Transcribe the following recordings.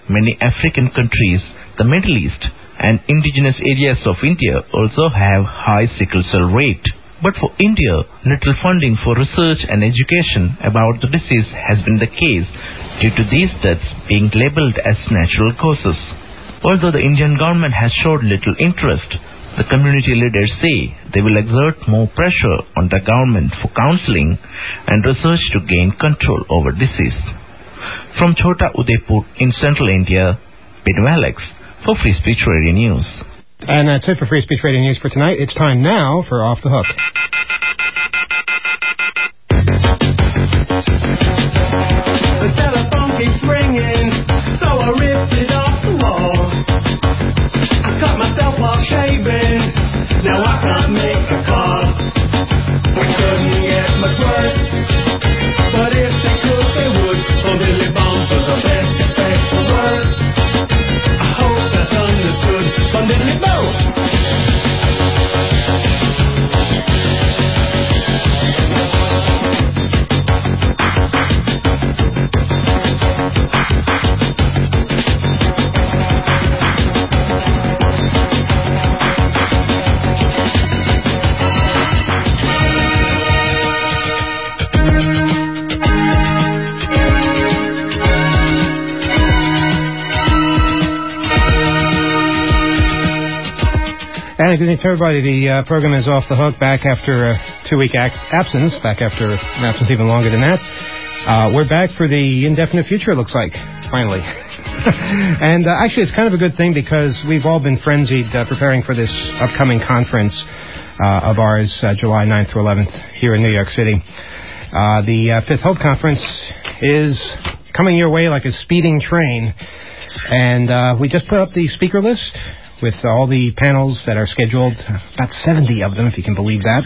many African countries, the Middle East, and indigenous areas of India also have high sickle cell rate. But for India, little funding for research and education about the disease has been the case due to these deaths being labeled as natural causes. Although the Indian government has showed little interest, the community leaders say they will exert more pressure on the government for counseling and research to gain control over disease. From Chota Udaipur in central India, Binu Alex for Free Speech Radio News. And that's it for Free Speech Radio News for tonight. It's time now for Off the Hook. The telephone keeps ringing, so I ripped it off the wall. I cut myself while shaving, now I can't make a call. We couldn't get much worse, but if they could, they would. Oh, Billy Bones was the best effect for words. I hope that's understood. From Billy Bones. And good evening to everybody. The program is Off the Hook, back after a 2-week absence, back after an absence even longer than that. We're back for the indefinite future, it looks like, finally. And actually, it's kind of a good thing because we've all been frenzied preparing for this upcoming conference of ours, July 9th through 11th, here in New York City. The Fifth Hope Conference is coming your way like a speeding train. And we just put up the speaker list with all the panels that are scheduled, about 70 of them, if you can believe that.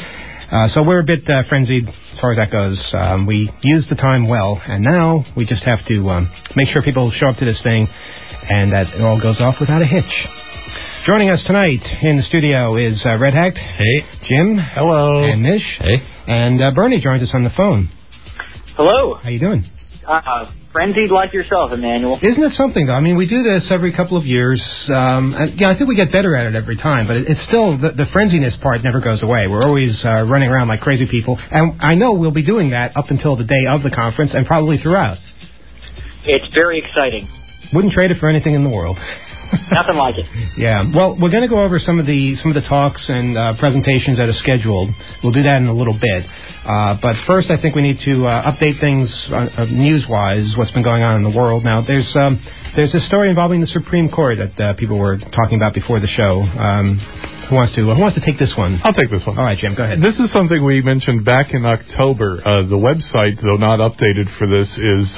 So we're a bit frenzied as far as that goes. We used the time well, and now we just have to make sure people show up to this thing and that it all goes off without a hitch. Joining us tonight in the studio is Red Hack. Hey. Jim. Hello. And Mish. Hey. And Bernie joins us on the phone. Hello. How you doing? Frenzied like yourself, Emmanuel. Isn't it something, though? I mean, we do this every couple of years. And, I think we get better at it every time, but it's still, the frenziness part never goes away. We're always running around like crazy people. And I know we'll be doing that up until the day of the conference and probably throughout. It's very exciting. Wouldn't trade it for anything in the world. Nothing like it. Yeah. Well, we're going to go over some of the talks and presentations that are scheduled. We'll do that in a little bit. But first, I think we need to update things news-wise, what's been going on in the world. Now, there's a story involving the Supreme Court that people were talking about before the show. Who wants to take this one? I'll take this one. All right, Jim, go ahead. This is something we mentioned back in October. The website, though not updated for this, is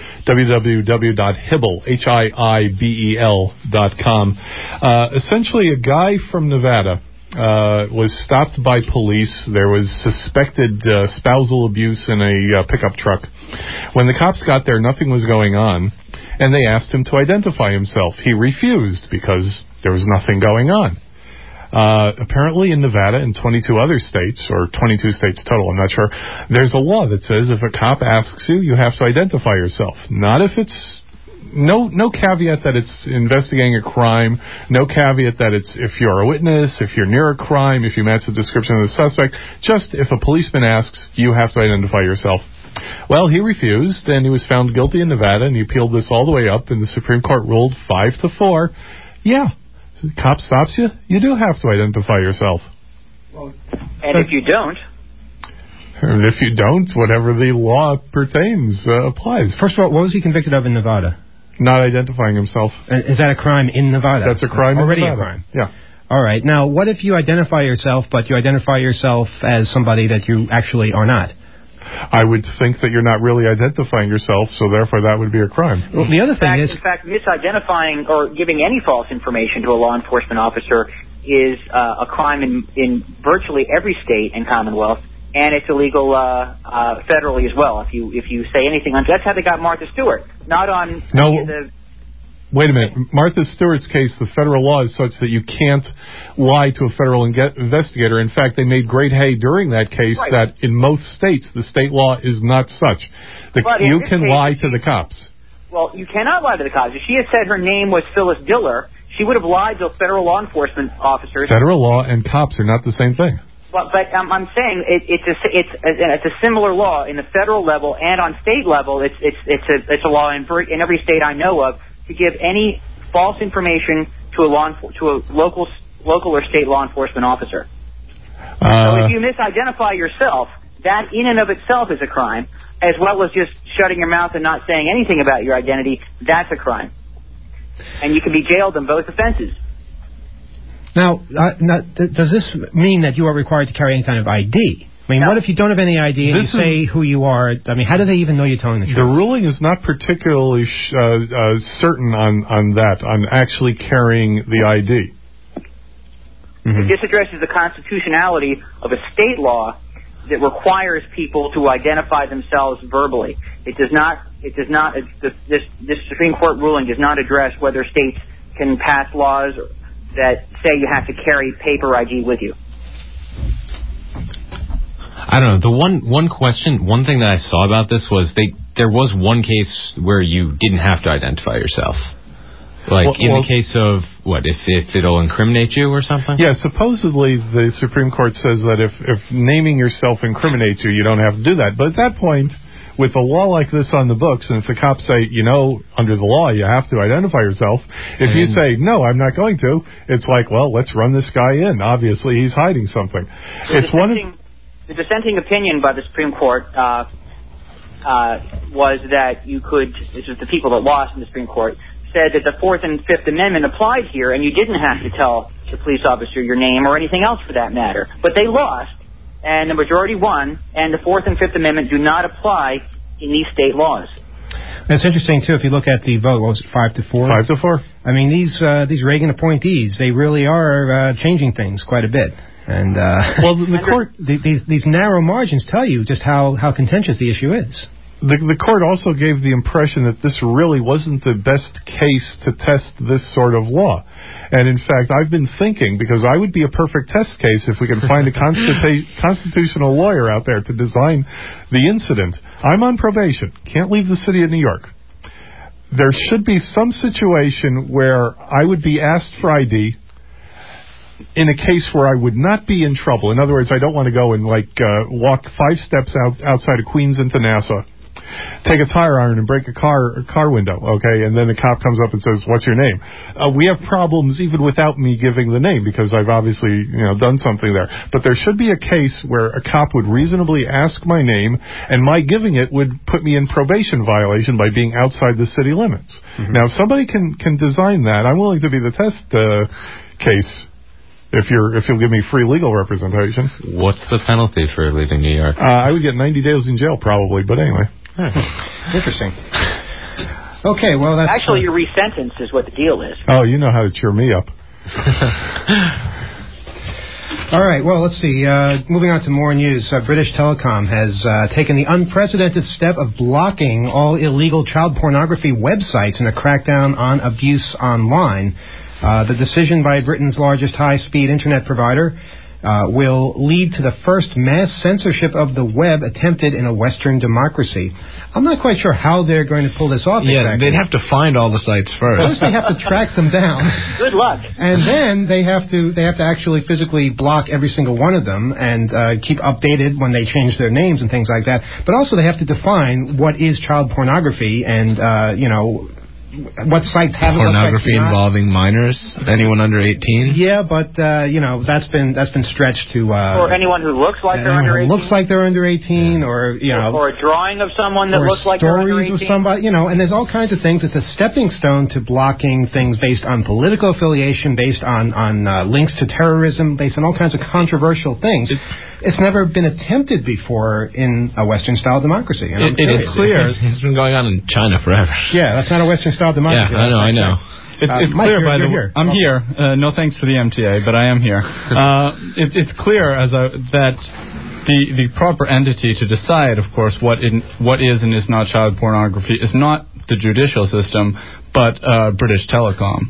www.hibel.com. Essentially, a guy from Nevada was stopped by police. There was suspected spousal abuse in a pickup truck. When the cops got there, nothing was going on, and they asked him to identify himself. He refused because there was nothing going on. Apparently in Nevada and 22 other states, or 22 states total, I'm not sure, there's a law that says if a cop asks you, you have to identify yourself. Not if it's, no caveat that it's investigating a crime, no caveat that it's if you're a witness, if you're near a crime, if you match the description of the suspect, just if a policeman asks, you have to identify yourself. Well, he refused, and he was found guilty in Nevada, and he appealed this all the way up, and the Supreme Court ruled 5-4. Yeah. The cop stops you, you do have to identify yourself. And if you don't? And if you don't, whatever the law pertains applies. First of all, what was he convicted of in Nevada? Not identifying himself. Is that a crime in Nevada? That's a crime already in Nevada. A crime. Yeah. All right. Now, what if you identify yourself, but you identify yourself as somebody that you actually are not? I would think that you're not really identifying yourself, so therefore that would be a crime. Well, the other thing is... In fact, misidentifying or giving any false information to a law enforcement officer is a crime in virtually every state and commonwealth, and it's illegal federally as well. If you say anything on... That's how they got Martha Stewart, not on... Wait a minute. Martha Stewart's case, the federal law is such that you can't lie to a federal investigator. In fact, they made great hay during that case that in most states, the state law is not such. You can lie to the cops. Well, you cannot lie to the cops. If she had said her name was Phyllis Diller, she would have lied to federal law enforcement officers. Federal law and cops are not the same thing. But I'm saying it's a similar law in the federal level and on state level. It's a law in every state I know of to give any false information to a local or state law enforcement officer. So if you misidentify yourself, that in and of itself is a crime, as well as just shutting your mouth and not saying anything about your identity. That's a crime, and you can be jailed on both offenses. Now, does this mean that you are required to carry any kind of ID? I mean, what if you don't have any ID and you say who you are? I mean, how do they even know you're telling the truth? The ruling is not particularly certain on actually carrying the ID. Mm-hmm. This addresses the constitutionality of a state law that requires people to identify themselves verbally. It does not. This Supreme Court ruling does not address whether states can pass laws that say you have to carry paper ID with you. I don't know. The one thing that I saw about this was there was one case where you didn't have to identify yourself. Like in the case of, if it'll incriminate you or something? Yeah, supposedly the Supreme Court says that if naming yourself incriminates you, you don't have to do that. But at that point, with a law like this on the books, and if the cops say, under the law, you have to identify yourself, if you say, no, I'm not going to, it's like, well, let's run this guy in. Obviously, he's hiding something. The dissenting opinion by the Supreme Court was that you could, this is the people that lost in the Supreme Court, said that the Fourth and Fifth Amendment applied here, and you didn't have to tell the police officer your name or anything else for that matter. But they lost, and the majority won, and the Fourth and Fifth Amendment do not apply in these state laws. It's interesting, too, if you look at the vote, what was it, 5-4? 5-4. I mean, these Reagan appointees, they really are changing things quite a bit. And the court, these narrow margins tell you just how contentious the issue is. The court also gave the impression that this really wasn't the best case to test this sort of law. And in fact, I've been thinking, because I would be a perfect test case if we could find a constitutional lawyer out there to design the incident. I'm on probation, can't leave the city of New York. There should be some situation where I would be asked for ID in a case where I would not be in trouble. In other words, I don't want to go and walk 5 steps outside of Queens into Nassau, take a tire iron and break a car window, okay, and then the cop comes up and says, what's your name? We have problems even without me giving the name, because I've obviously done something there. But there should be a case where a cop would reasonably ask my name, and my giving it would put me in probation violation by being outside the city limits. Mm-hmm. Now, if somebody can design that, I'm willing to be the test case. If you'll give me free legal representation. What's the penalty for leaving New York? I would get 90 days in jail probably, but anyway. Interesting. Okay, well, that's... Actually, you're resentenced is what the deal is. Oh, you know how to cheer me up. All right, well, let's see. Moving on to more news. British Telecom has taken the unprecedented step of blocking all illegal child pornography websites in a crackdown on abuse online. The decision by Britain's largest high-speed internet provider will lead to the first mass censorship of the web attempted in a Western democracy. I'm not quite sure how they're going to pull this off. Yeah, exactly. They'd have to find all the sites first. First, they have to track them down. Good luck. And then they have to actually physically block every single one of them and keep updated when they change their names and things like that. But also, they have to define what is child pornography and what sites have pornography involving minors, anyone under 18. Yeah, but that's been stretched to or anyone who looks like they're under 18. Looks like they're under 18, or or a drawing of someone that looks like they're under 18. Stories of somebody, and there's all kinds of things. It's a stepping stone to blocking things based on political affiliation, based on links to terrorism, based on all kinds of controversial things. It's never been attempted before in a Western-style democracy. It is clear. It's been going on in China forever. Yeah, that's not a Western-style democracy. Yeah, I know. It's Mike, clear, by the way. Here. I'm here. No thanks to the MTA, but I am here. It's clear that the proper entity to decide, of course, what is and is not child pornography is not the judicial system, but British Telecom.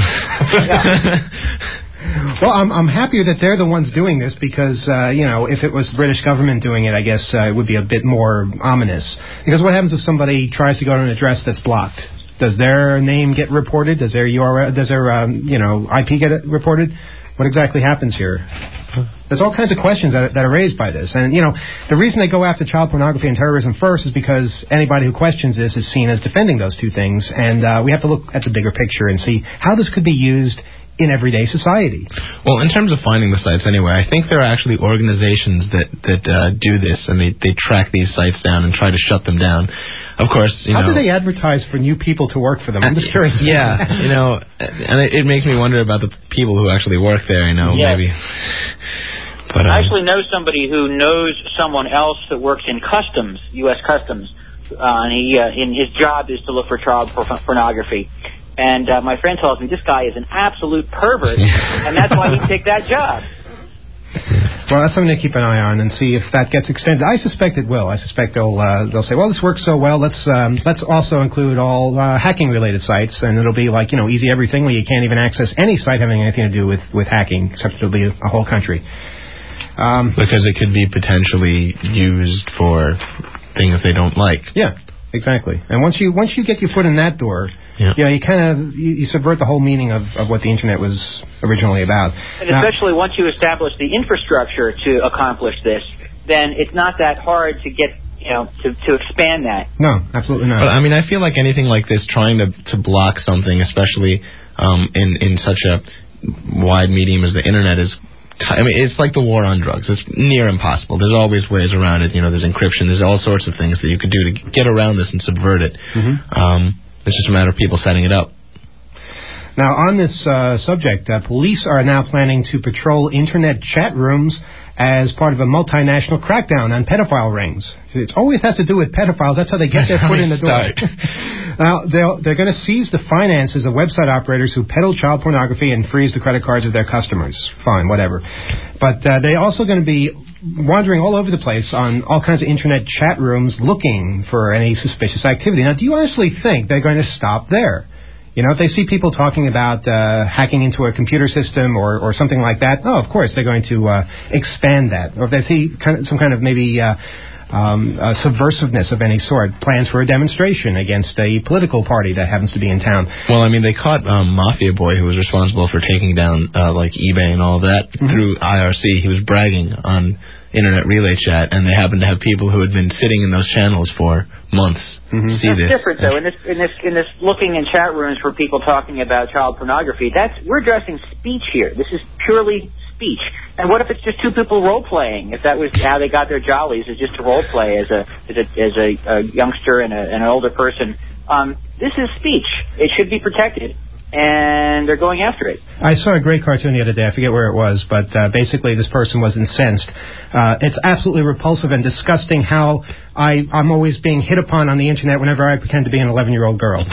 Well, I'm happier that they're the ones doing this because, if it was the British government doing it, I guess it would be a bit more ominous. Because what happens if somebody tries to go to an address that's blocked? Does their name get reported? Does their URL, does their IP get reported? What exactly happens here? There's all kinds of questions that are raised by this. And, the reason they go after child pornography and terrorism first is because anybody who questions this is seen as defending those two things. And we have to look at the bigger picture and see how this could be used in everyday society. Well, in terms of finding the sites anyway, I think there are actually organizations that do this, and they track these sites down and try to shut them down. Of course, How do they advertise for new people to work for them? I'm just curious. Yeah, and it makes me wonder about the people who actually work there, maybe. But, I actually know somebody who knows someone else that works in customs, U.S. Customs, and in his job is to look for child pornography. And my friend tells me this guy is an absolute pervert, and that's why he picked that job. Well, that's something to keep an eye on and see if that gets extended. I suspect it will. I suspect they'll say, well, this works so well, let's also include all hacking-related sites, and it'll be like, easy everything where you can't even access any site having anything to do with hacking, except it'll be a whole country. Because it could be potentially used for things they don't like. Yeah, exactly. And once you get your foot in that door, you you subvert the whole meaning of what the internet was originally about. And especially once you establish the infrastructure to accomplish this, then it's not that hard to get to expand that. No, absolutely not. But I feel like anything like this, trying to block something, especially in such a wide medium as the internet is. It's like the war on drugs. It's near impossible. There's always ways around it. There's encryption. There's all sorts of things that you could do to get around this and subvert it. Mm-hmm. It's just a matter of people setting it up. Now, on this subject, police are now planning to patrol internet chat rooms as part of a multinational crackdown on pedophile rings. It always has to do with pedophiles. That's how they get their foot in the door. Now, they're going to seize the finances of website operators who peddle child pornography and freeze the credit cards of their customers. Fine, whatever. But they're also going to be wandering all over the place on all kinds of internet chat rooms looking for any suspicious activity. Now, do you honestly think they're going to stop there? If they see people talking about hacking into a computer system or something like that, of course, they're going to expand that. Or if they see some kind of maybe subversiveness of any sort, plans for a demonstration against a political party that happens to be in town. Well, they caught Mafia Boy, who was responsible for taking down like eBay and all that through IRC. He was bragging on Internet Relay Chat, and they happened to have people who had been sitting in those channels for months see that's this. Different though. In this looking in chat rooms for people talking about child pornography, we're addressing speech here. This is purely speech. And what if it's just two people role playing? If that was how they got their jollies, is just to role play as a youngster and an older person. This is speech. It should be protected. And they're going after it. I saw a great cartoon the other day. I forget where it was, but basically this person was incensed. It's absolutely repulsive and disgusting how I'm always being hit upon on the internet whenever I pretend to be an 11-year-old girl.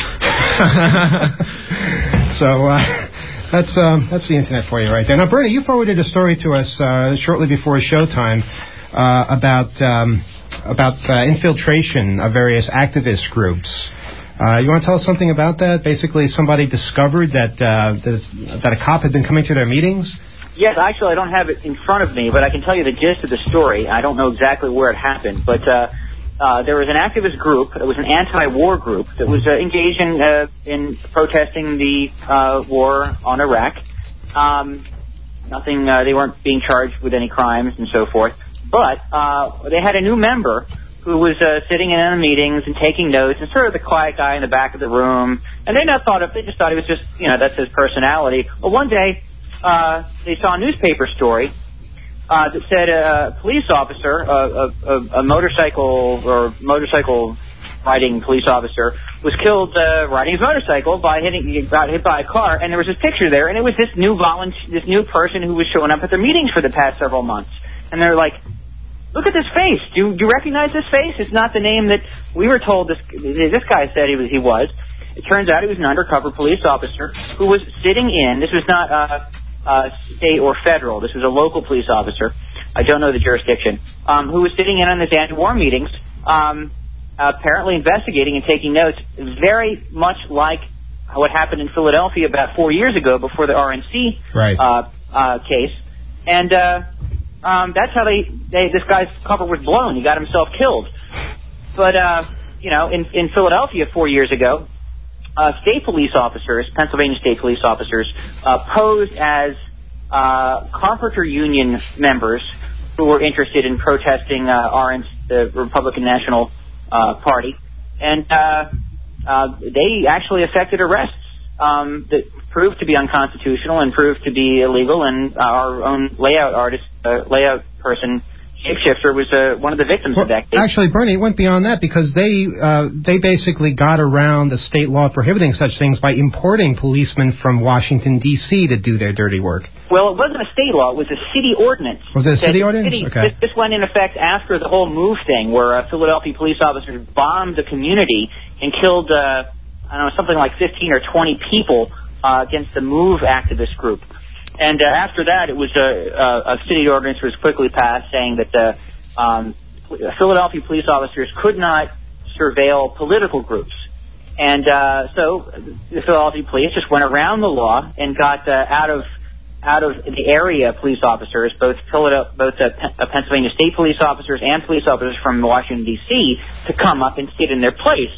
So that's the internet for you right there. Now, Bernie, you forwarded a story to us shortly before showtime about infiltration of various activist groups. You want to tell us something about that? Basically, somebody discovered that a cop had been coming to their meetings? Yes, actually, I don't have it in front of me, but I can tell you the gist of the story. I don't know exactly where it happened, but there was an activist group. It was an anti-war group that was engaged in protesting the war on Iraq. They weren't being charged with any crimes and so forth, but they had a new member who was sitting in on the meetings and taking notes, and sort of the quiet guy in the back of the room. And they just thought he was just, that's his personality. Well, one day they saw a newspaper story that said a police officer, a motorcycle riding police officer, was killed riding his motorcycle got hit by a car. And there was this picture there, and it was this new person who was showing up at their meetings for the past several months. And they're like, look at this face. Do you recognize this face? It's not the name that we were told this guy said he was. It turns out he was an undercover police officer who was sitting in. This was not state or federal. This was a local police officer. I don't know the jurisdiction. Who was sitting in on these anti-war meetings, apparently investigating and taking notes, very much like what happened in Philadelphia about 4 years ago before the RNC case. And that's how this guy's cover was blown. He got himself killed. But, in Philadelphia 4 years ago, state police officers, Pennsylvania state police officers, posed as Carpenter Union members who were interested in protesting the Republican National Party, and they actually effected arrests that proved to be unconstitutional and proved to be illegal. And our own layout person, Shapeshifter, was one of the victims of that case. Actually, Bernie, it went beyond that because they basically got around the state law prohibiting such things by importing policemen from Washington, D.C. to do their dirty work. Well, it wasn't a state law. It was a city ordinance. Was it a city ordinance? Okay. This went in effect after the whole MOVE thing, where Philadelphia police officers bombed the community and killed, something like 15 or 20 people against the MOVE activist group. And after that, it was a city ordinance was quickly passed saying that Philadelphia police officers could not surveil political groups. And so the Philadelphia police just went around the law and got out of the area police officers, both Pennsylvania state police officers and police officers from Washington, D.C., to come up and sit in their place.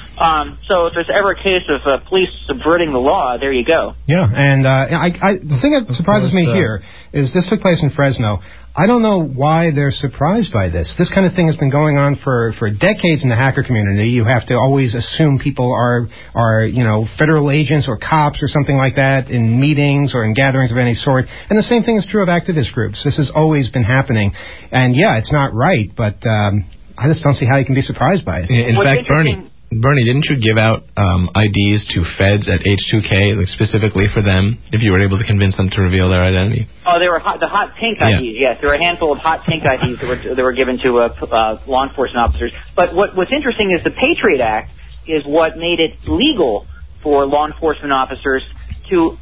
So if there's ever a case of police subverting the law, there you go. Yeah, and the thing that surprises me here is this took place in Fresno. I don't know why they're surprised by this. This kind of thing has been going on for decades in the hacker community. You have to always assume people are federal agents or cops or something like that in meetings or in gatherings of any sort. And the same thing is true of activist groups. This has always been happening. And yeah, it's not right, but I just don't see how you can be surprised by it. In fact, Bernie, didn't you give out IDs to feds at H2K, like specifically for them, if you were able to convince them to reveal their identity? Oh, they were the hot pink IDs. Yes, there were a handful of hot pink IDs that were given to law enforcement officers. But what's interesting is the Patriot Act is what made it legal for law enforcement officers to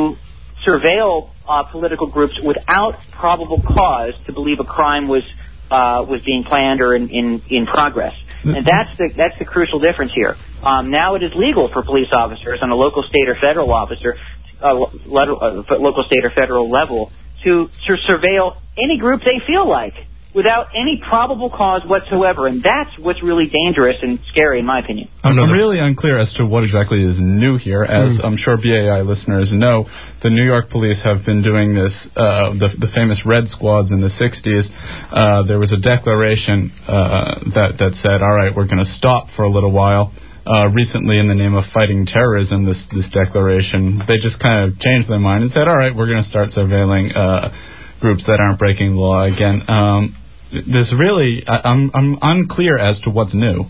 surveil political groups without probable cause to believe a crime was being planned or in progress. And that's the crucial difference here. Now it is legal for police officers on a local, state, or federal level to surveil any group they feel like without any probable cause whatsoever. And that's what's really dangerous and scary, in my opinion. I'm really unclear as to what exactly is new here. As I'm sure BAI listeners know, the New York police have been doing this, the famous Red Squads in the 60s. There was a declaration that said, all right, we're going to stop for a little while. Recently, in the name of fighting terrorism, this declaration, they just kind of changed their mind and said, all right, we're going to start surveilling groups that aren't breaking the law again. There's really, I'm unclear as to what's new.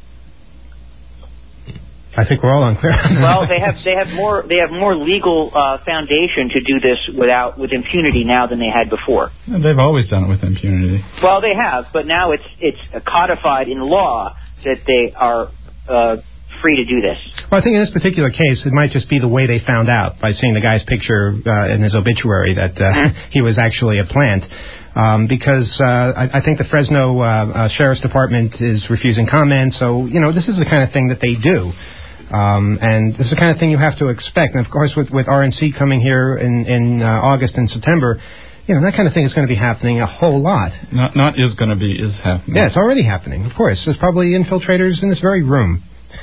I think we're all unclear. Well, they have more legal foundation to do this with impunity now than they had before. They've always done it with impunity. Well, they have, but now it's codified in law that they are free to do this. Well, I think in this particular case, it might just be the way they found out by seeing the guy's picture in his obituary that he was actually a plant. Because I think the Fresno Sheriff's Department is refusing comment. So, this is the kind of thing that they do. And this is the kind of thing you have to expect. And, of course, with RNC coming here in August and September, that kind of thing is going to be happening a whole lot. Not is going to be, is happening. Yeah, it's already happening, of course. There's probably infiltrators in this very room.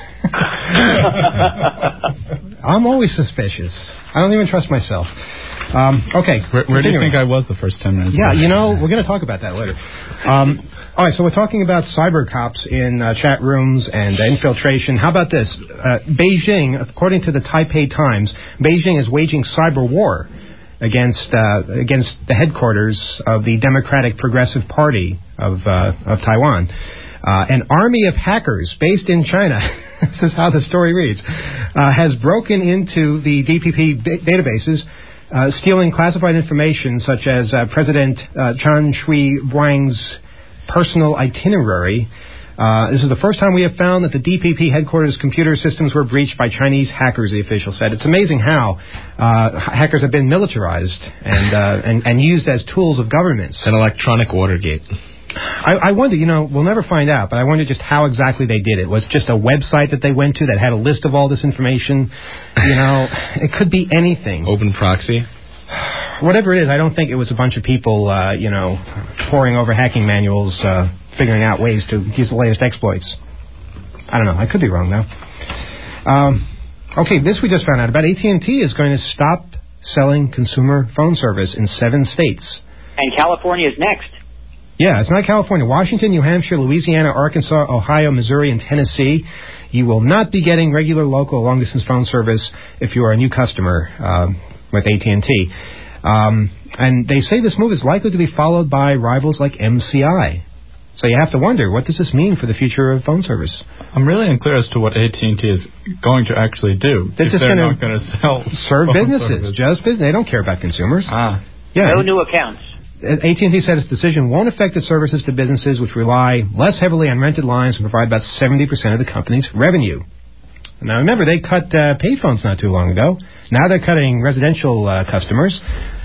I'm always suspicious. I don't even trust myself. Okay. Where do you think I was the first 10 minutes? Yeah, we're going to talk about that later. All right, so we're talking about cyber cops in chat rooms and infiltration. How about this? Beijing, according to the Taipei Times, Beijing is waging cyber war against the headquarters of the Democratic Progressive Party of Taiwan. An army of hackers based in China, this is how the story reads, has broken into the DPP databases, stealing classified information such as President Chen Shui-biang's personal itinerary. This is the first time we have found that the DPP headquarters computer systems were breached by Chinese hackers, the official said. It's amazing how hackers have been militarized and used as tools of governments. An electronic Watergate. I wonder, we'll never find out, but I wonder just how exactly they did it. Was it just a website that they went to that had a list of all this information? It could be anything. Open proxy? Whatever it is, I don't think it was a bunch of people, poring over hacking manuals, figuring out ways to use the latest exploits. I don't know. I could be wrong, though. Okay, this we just found out about. AT&T is going to stop selling consumer phone service in 7 states. And California is next. Yeah, it's not California. Washington, New Hampshire, Louisiana, Arkansas, Ohio, Missouri, and Tennessee. You will not be getting regular local long-distance phone service if you are a new customer with AT&T. And they say this move is likely to be followed by rivals like MCI. So you have to wonder, what does this mean for the future of phone service? I'm really unclear as to what AT&T is going to actually do. They're just not going to sell serve phone businesses, service. just business. They don't care about consumers. No new accounts. AT&T said its decision won't affect its services to businesses which rely less heavily on rented lines and provide about 70% of the company's revenue. Now, remember, they cut payphones not too long ago. Now they're cutting residential customers.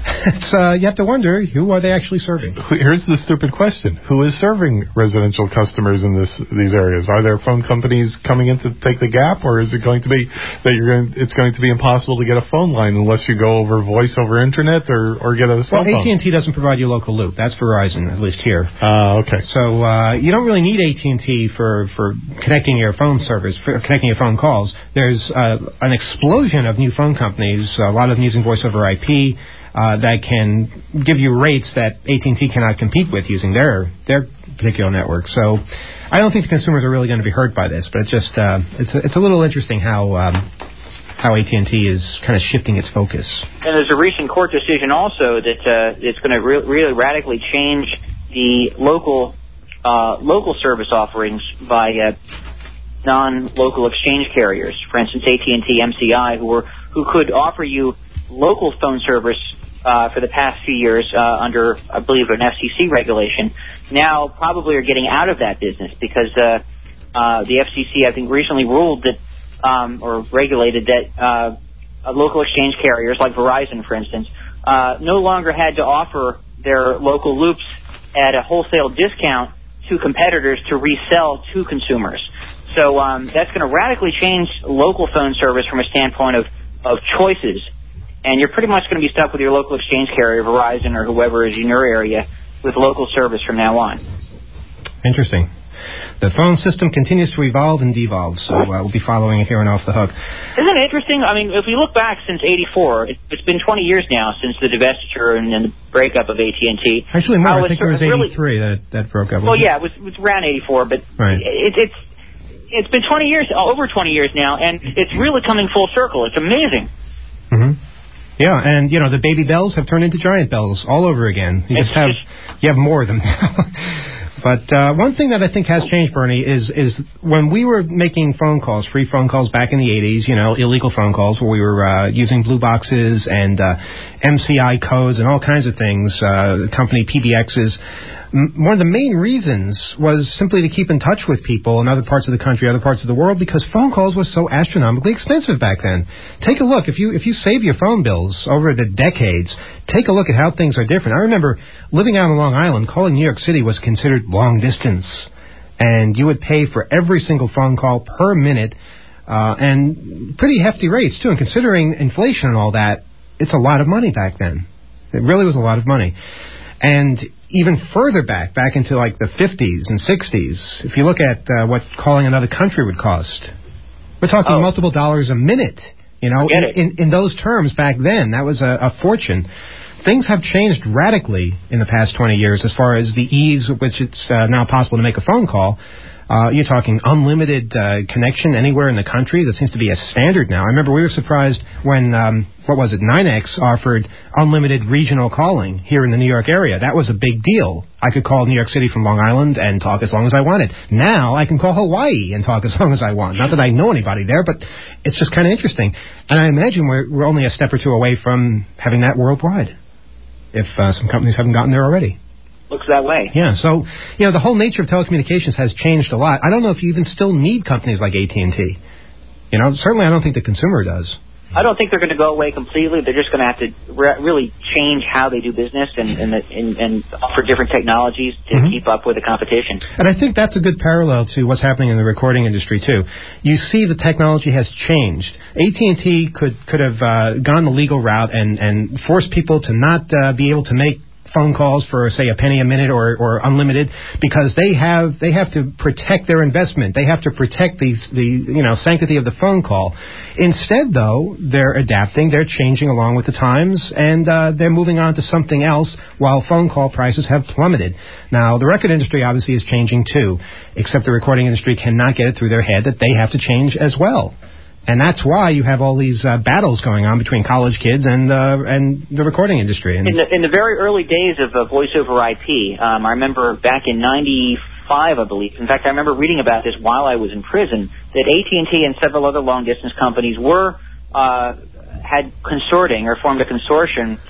You have to wonder, who are they actually serving? Here's the stupid question. Who is serving residential customers in these areas? Are there phone companies coming in to take the gap, or is it going to be that it's going to be impossible to get a phone line unless you go over voice over internet or get a cell phone? Well, AT&T doesn't provide you local loop. That's Verizon, at least here. Okay. So you don't really need AT&T for connecting your phone service, for connecting your phone calls. There's an explosion of new phone companies, a lot of them using voice over IP, that can give you rates that AT&T cannot compete with using their particular network. So I don't think the consumers are really going to be hurt by this, but it's just it's a little interesting how AT&T is kind of shifting its focus. And there's a recent court decision also that it's going to really radically change the local service offerings by non-local exchange carriers. For instance, AT&T, MCI, who could offer you local phone service for the past few years under, I believe, an FCC regulation, now probably are getting out of that business because the FCC, I think, recently ruled that or regulated that local exchange carriers like Verizon, for instance, no longer had to offer their local loops at a wholesale discount to competitors to resell to consumers. So that's going to radically change local phone service from a standpoint of choices. And you're pretty much going to be stuck with your local exchange carrier, Verizon or whoever is in your area, with local service from now on. Interesting. The phone system continues to evolve and devolve, so we'll be following it here on Off the Hook. Isn't it interesting? I mean, if we look back since '84, it's been 20 years now since the divestiture and the breakup of AT&T. Actually, more. I think it was 83 that broke up. Well, yeah, it was around '84, but right. It's been 20 years, over 20 years now, and it's really coming full circle. It's amazing. Mm-hmm. Yeah, and, the baby bells have turned into giant bells all over again. You have more of them now. But one thing that I think has changed, Bernie, is when we were making phone calls, free phone calls back in the 80s, illegal phone calls where we were using blue boxes and MCI codes and all kinds of things, company PBXs. One of the main reasons was simply to keep in touch with people in other parts of the country, other parts of the world, because phone calls were so astronomically expensive back then. Take a look. If you save your phone bills over the decades, take a look at how things are different. I remember living out on Long Island, calling New York City was considered long distance. And you would pay for every single phone call per minute, and pretty hefty rates, too. And considering inflation and all that, it's a lot of money back then. It really was a lot of money. And even further back into like the 50s and 60s, if you look at what calling another country would cost, we're talking multiple dollars a minute. In those terms back then, that was a fortune. Things have changed radically in the past 20 years as far as the ease with which it's now possible to make a phone call. You're talking unlimited connection anywhere in the country. That seems to be a standard now. I remember we were surprised when, NYNEX offered unlimited regional calling here in the New York area. That was a big deal. I could call New York City from Long Island and talk as long as I wanted. Now I can call Hawaii and talk as long as I want. Not that I know anybody there, but it's just kind of interesting. And I imagine we're only a step or two away from having that worldwide, if some companies haven't gotten there already. Looks that way. Yeah, so, the whole nature of telecommunications has changed a lot. I don't know if you even still need companies like AT&T. Certainly I don't think the consumer does. I don't think they're going to go away completely. They're just going to have to really change how they do business and offer different technologies to keep up with the competition. And I think that's a good parallel to what's happening in the recording industry, too. You see the technology has changed. AT&T could have gone the legal route and forced people to not be able to make phone calls for, say, a penny a minute or unlimited, because they have to protect their investment. They have to protect the sanctity of the phone call. Instead, though, they're adapting, they're changing along with the times, and they're moving on to something else while phone call prices have plummeted. Now, the record industry obviously is changing too, except the recording industry cannot get it through their head that they have to change as well. And that's why you have all these battles going on between college kids and the recording industry. And in the very early days of voice over IP, I remember back in '95, I believe. In fact, I remember reading about this while I was in prison, that AT&T and several other long-distance companies had consorting or formed a consortium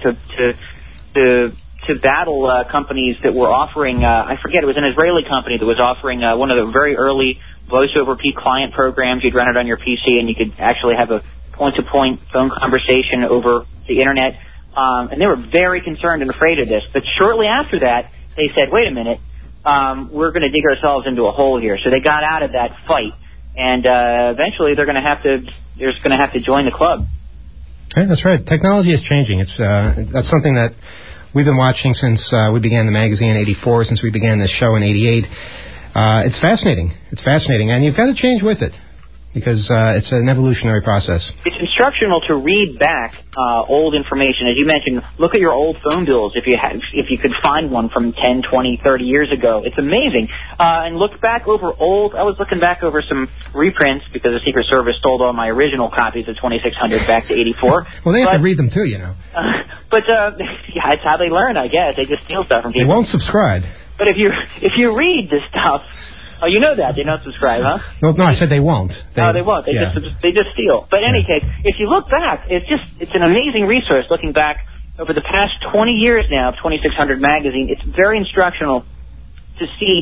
to battle companies that were offering, I forget, it was an Israeli company that was offering one of the very early voice over IP client programs. You'd run it on your PC and you could actually have a point-to-point phone conversation over the Internet. And they were very concerned and afraid of this. But shortly after that, they said, wait a minute, we're going to dig ourselves into a hole here. So they got out of that fight. And eventually they're going to have to join the club. Okay, that's right. Technology is changing. That's something that we've been watching since we began the magazine in '84, since we began this show in '88. It's fascinating. It's fascinating, and you've got to change with it because it's an evolutionary process. It's instructional to read back old information. As you mentioned, look at your old phone bills if you could find one from 10, 20, 30 years ago. It's amazing. And look back over I was looking back over some reprints because the Secret Service stole all my original copies of 2600 back to '84. Well, they have to read them too, you know. But yeah, it's how they learn, I guess. They just steal stuff from people. They won't subscribe. But if you read this stuff, you know that they don't subscribe, huh? No, I said they won't. They won't. They just steal. But in any case, if you look back, it's an amazing resource. Looking back over the past 20 years now of 2600 magazine, it's very instructional to see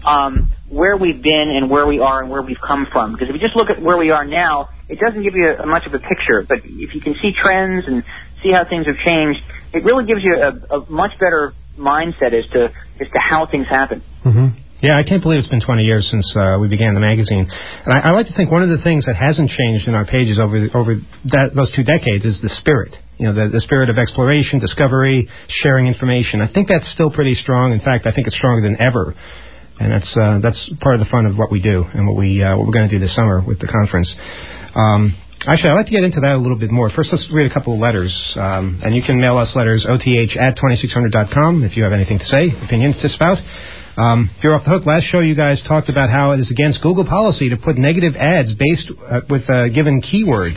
where we've been and where we are and where we've come from. Because if you just look at where we are now, it doesn't give you much of a picture. But if you can see trends and see how things have changed, it really gives you a much better mindset as to how things happen. Mm-hmm. Yeah, I can't believe it's been 20 years since we began the magazine. And I like to think one of the things that hasn't changed in our pages over those 2 decades is the spirit. You know, the spirit of exploration, discovery, sharing information. I think that's still pretty strong. In fact, I think it's stronger than ever. And that's part of the fun of what we do and what we're going to do this summer with the conference. Actually, I'd like to get into that a little bit more. First, let's read a couple of letters. And you can mail us letters, oth@2600.com, if you have anything to say, opinions to spout. If you're off the hook, last show you guys talked about how it is against Google policy to put negative ads based with a given keyword.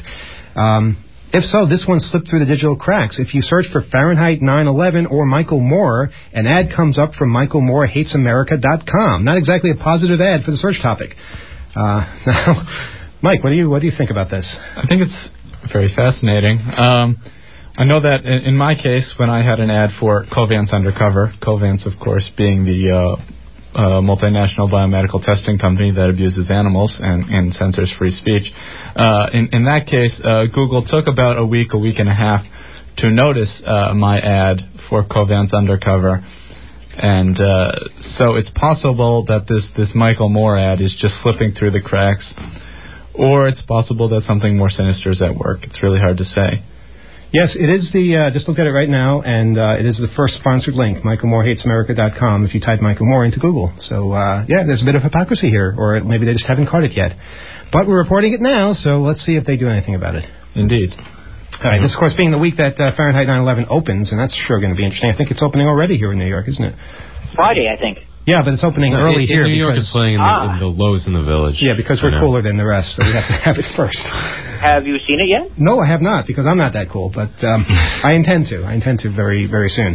If so, this one slipped through the digital cracks. If you search for Fahrenheit 9/11 or Michael Moore, an ad comes up from michaelmoorehatesamerica.com. Not exactly a positive ad for the search topic. Now, Mike, what do you think about this? I think it's very fascinating. I know that in my case, when I had an ad for Covance Undercover, Covance, of course, being the multinational biomedical testing company that abuses animals and censors free speech, in that case, Google took about a week and a half to notice my ad for Covance Undercover. And so it's possible that this Michael Moore ad is just slipping through the cracks, or it's possible that something more sinister is at work. It's really hard to say. Yes, it is just look at it right now, and it is the first sponsored link, michaelmoorehatesamerica.com, if you type Michael Moore into Google. So, yeah, there's a bit of hypocrisy here, or maybe they just haven't caught it yet. But we're reporting it now, so let's see if they do anything about it. Indeed. All right, this, of course, being the week that Fahrenheit 9/11 opens, and that's sure going to be interesting. I think it's opening already here in New York, isn't it? Friday, I think. Yeah, but it's opening early here. New York is playing in the Lowe's in the Village. Yeah, because we're cooler than the rest, so we have to have it first. Have you seen it yet? No, I have not, because I'm not that cool, but I intend to. I intend to very, very soon.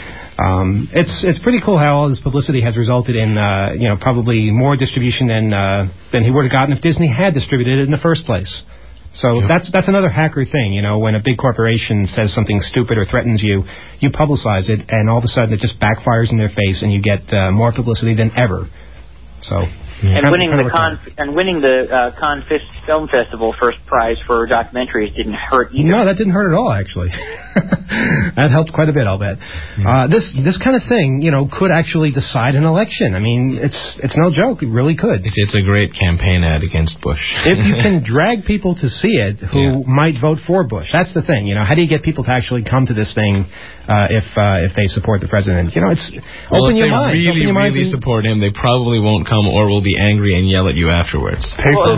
It's pretty cool how all this publicity has resulted in, probably more distribution than he would have gotten if Disney had distributed it in the first place. So that's another hacker thing, when a big corporation says something stupid or threatens you, you publicize it, and all of a sudden it just backfires in their face, and you get more publicity than ever. So And winning the Cannes Film Festival first prize for documentaries didn't hurt either. No, that didn't hurt at all, actually. That helped quite a bit, I'll bet. This kind of thing, could actually decide an election. I mean, it's no joke. It really could. It's a great campaign ad against Bush. If you can drag people to see it who might vote for Bush, that's the thing. How do you get people to actually come to this thing if they support the president? It's open your mind. If they really support him, they probably won't come or will be angry and yell at you afterwards. Pay for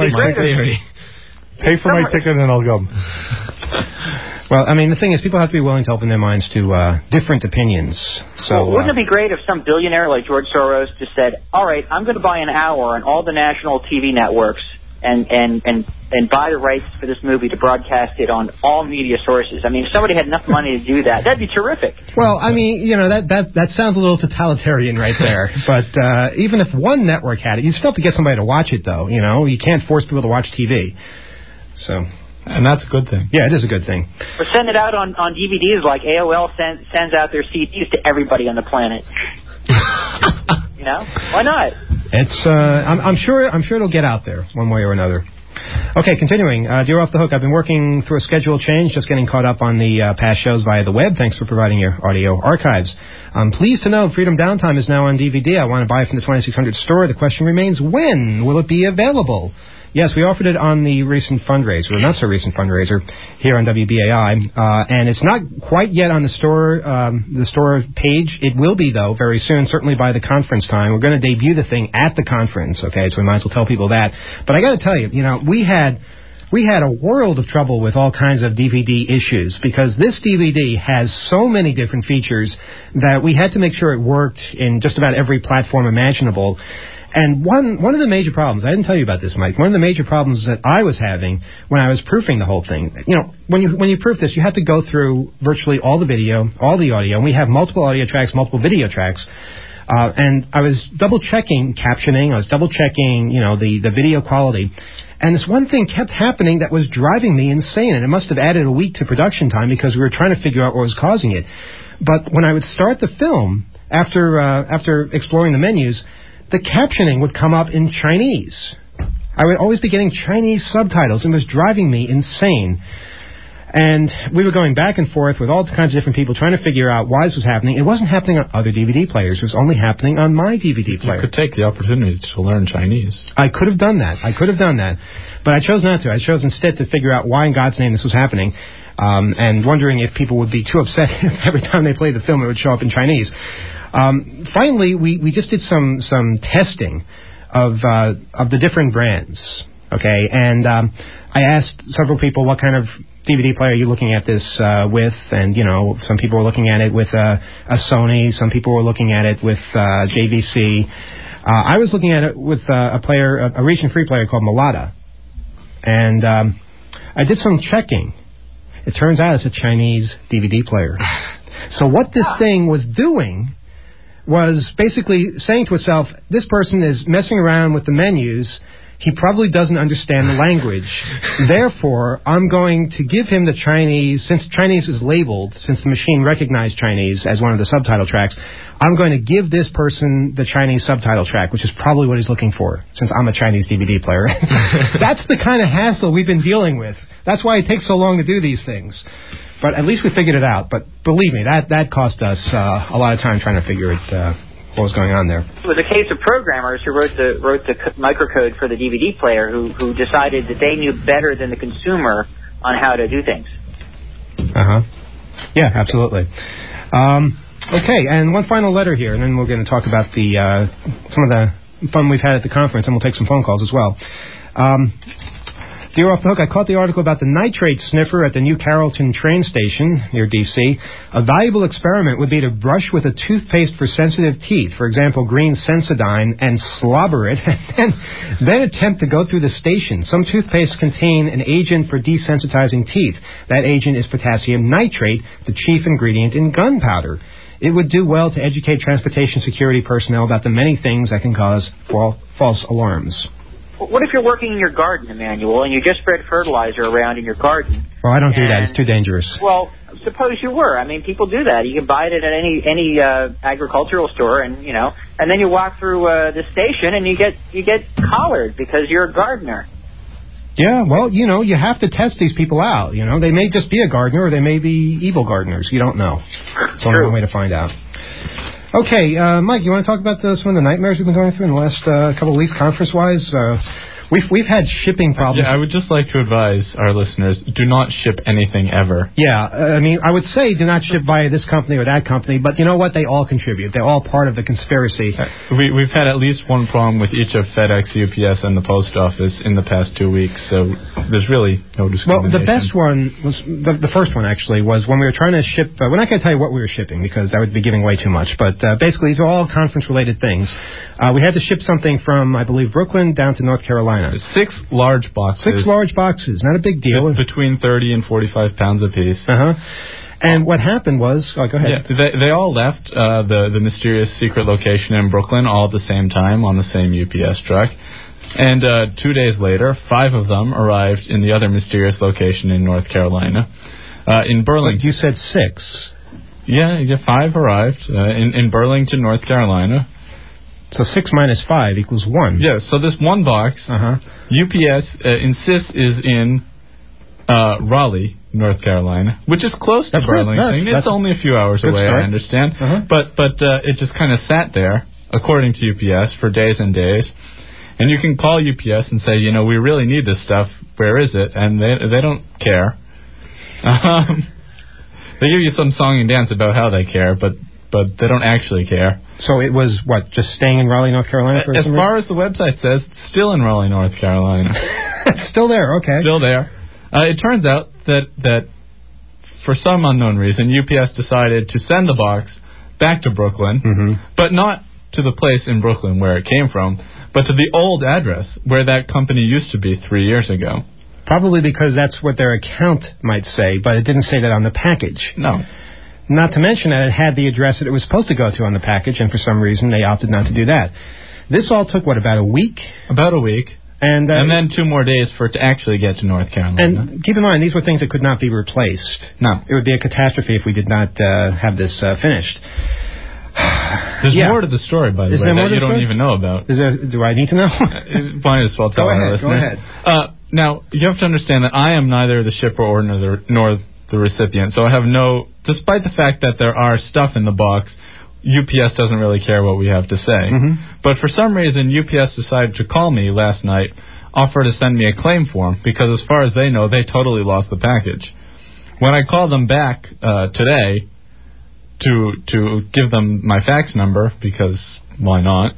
my ticket and I'll go. Well, I mean, the thing is, people have to be willing to open their minds to different opinions. So, wouldn't it be great if some billionaire like George Soros just said, all right, I'm going to buy an hour on all the national TV networks and buy the rights for this movie to broadcast it on all media sources. I mean, if somebody had enough money to do that, that'd be terrific. Well, I mean, that sounds a little totalitarian right there. But even if one network had it, you still have to get somebody to watch it, though. You can't force people to watch TV. So... And that's a good thing. Yeah, it is a good thing. Or send it out on DVDs like AOL sends out their CDs to everybody on the planet. Why not? It's I'm sure it'll get out there one way or another. Okay, continuing. Dear Off the Hook, I've been working through a schedule change, just getting caught up on the past shows via the web. Thanks for providing your audio archives. I'm pleased to know Freedom Downtime is now on DVD. I want to buy it from the 2600 store. The question remains, when will it be available? Yes, we offered it on the recent fundraiser, or not so recent fundraiser, here on WBAI, and it's not quite yet on the store page. It will be, though, very soon, certainly by the conference time. We're going to debut the thing at the conference, okay, so we might as well tell people that. But I got to tell you, we had a world of trouble with all kinds of DVD issues because this DVD has so many different features that we had to make sure it worked in just about every platform imaginable. And one of the major problems, I didn't tell you about this, Mike, one of the major problems that I was having when I was proofing the whole thing, when you proof this, you have to go through virtually all the video, all the audio, and we have multiple audio tracks, multiple video tracks, and I was double-checking captioning, I was double-checking, the video quality, and this one thing kept happening that was driving me insane, and it must have added a week to production time because we were trying to figure out what was causing it. But when I would start the film, after exploring the menus, the captioning would come up in Chinese. I would always be getting Chinese subtitles. It was driving me insane. And we were going back and forth with all kinds of different people trying to figure out why this was happening. It wasn't happening on other DVD players. It was only happening on my DVD player. You could take the opportunity to learn Chinese. I could have done that. But I chose not to. I chose instead to figure out why in God's name this was happening. And wondering if people would be too upset if every time they played the film it would show up in Chinese. Finally, we just did some testing of the different brands, okay? And I asked several people what kind of DVD player are you looking at this with, and some people were looking at it with a Sony, some people were looking at it with JVC. I was looking at it with a region-free player called Mulata, and I did some checking. It turns out it's a Chinese DVD player. So what this thing was doing was basically saying to itself, this person is messing around with the menus. He probably doesn't understand the language. Therefore, I'm going to give him the Chinese, since Chinese is labeled, since the machine recognized Chinese as one of the subtitle tracks, I'm going to give this person the Chinese subtitle track, which is probably what he's looking for, since I'm a Chinese DVD player. That's the kind of hassle we've been dealing with. That's why it takes so long to do these things. But at least we figured it out. But believe me, that cost us a lot of time trying to figure what was going on there. It was a case of programmers who wrote the microcode for the DVD player who decided that they knew better than the consumer on how to do things. Yeah, absolutely. Okay, and one final letter here, and then we're going to talk about some of the fun we've had at the conference, and we'll take some phone calls as well. Dear Off the Hook, I caught the article about the nitrate sniffer at the New Carrollton train station near D.C. A valuable experiment would be to brush with a toothpaste for sensitive teeth, for example, green Sensodyne, and slobber it, and then attempt to go through the station. Some toothpastes contain an agent for desensitizing teeth. That agent is potassium nitrate, the chief ingredient in gunpowder. It would do well to educate transportation security personnel about the many things that can cause false alarms. what if you're working in your garden, Emmanuel, and you just spread fertilizer around in your garden? Well, I don't do that. It's too dangerous. Well, suppose you were. I mean, people do that. You can buy it at any agricultural store, and then you walk through the station and you get collared because you're a gardener. Yeah, well, you have to test these people out. They may just be a gardener, or they may be evil gardeners. You don't know. It's only one way to find out. Okay, Mike, you want to talk about some of the nightmares we've been going through in the last couple of weeks, conference-wise? We've had shipping problems. Yeah, I would just like to advise our listeners, do not ship anything ever. Yeah, I mean, I would say do not ship via this company or that company, but you know what? They all contribute. They're all part of the conspiracy. We've had at least one problem with each of FedEx, UPS, and the post office in the past 2 weeks, so there's really no discrimination. Well, the best one was, the first one actually, was when we were trying to ship, we're not going to tell you what we were shipping because that would be giving away too much, but basically these are all conference-related things. We had to ship something from, I believe, Brooklyn down to North Carolina. 6 large boxes. 6 large boxes. Not a big deal. Between 30 and 45 pounds apiece. Uh-huh. And what happened was... Oh, go ahead. Yeah, they all left the mysterious secret location in Brooklyn all at the same time on the same UPS truck. And 2 days later, 5 of them arrived in the other mysterious location in North Carolina. In Burlington... But you said 6. Yeah, 5 arrived in Burlington, North Carolina. So 6 minus 5 equals 1. Yeah, so this one box, UPS insists is in Raleigh, North Carolina, which is close to Burlington. It's only a few hours away, I understand. But it just kind of sat there, according to UPS, for days and days. And you can call UPS and say, we really need this stuff. Where is it? And they don't care. They give you some song and dance about how they care, but they don't actually care. So it was, just staying in Raleigh, North Carolina? As far as the website says, it's still in Raleigh, North Carolina. Still there, okay. Still there. It turns out that for some unknown reason, UPS decided to send the box back to Brooklyn, but not to the place in Brooklyn where it came from, but to the old address where that company used to be 3 years ago. Probably because that's what their account might say, but it didn't say that on the package. No. Not to mention that it had the address that it was supposed to go to on the package, and for some reason they opted not to do that. This all took, about a week? About a week. And then 2 more days for it to actually get to North Carolina. And keep in mind, these were things that could not be replaced. No. It would be a catastrophe if we did not have this finished. There's more to the story, by the way, that you don't even know about. Do I need to know? Might as well tell our listeners. Go ahead. Now, you have to understand that I am neither the shipper or nor the recipient, so I have despite the fact that there are stuff in the box, UPS doesn't really care what we have to say. But for some reason, UPS decided to call me last night, offer to send me a claim form, because as far as they know, they totally lost the package. When I called them back today to give them my fax number, because why not,